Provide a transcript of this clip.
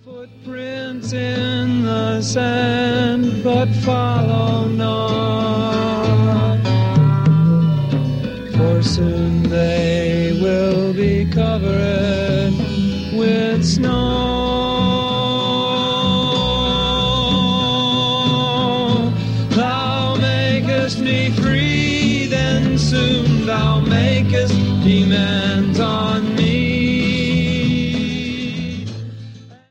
Footprints in the sand, but follow not, for soon they will be covered with snow. Thou makest me free, then soon thou makest demands on me.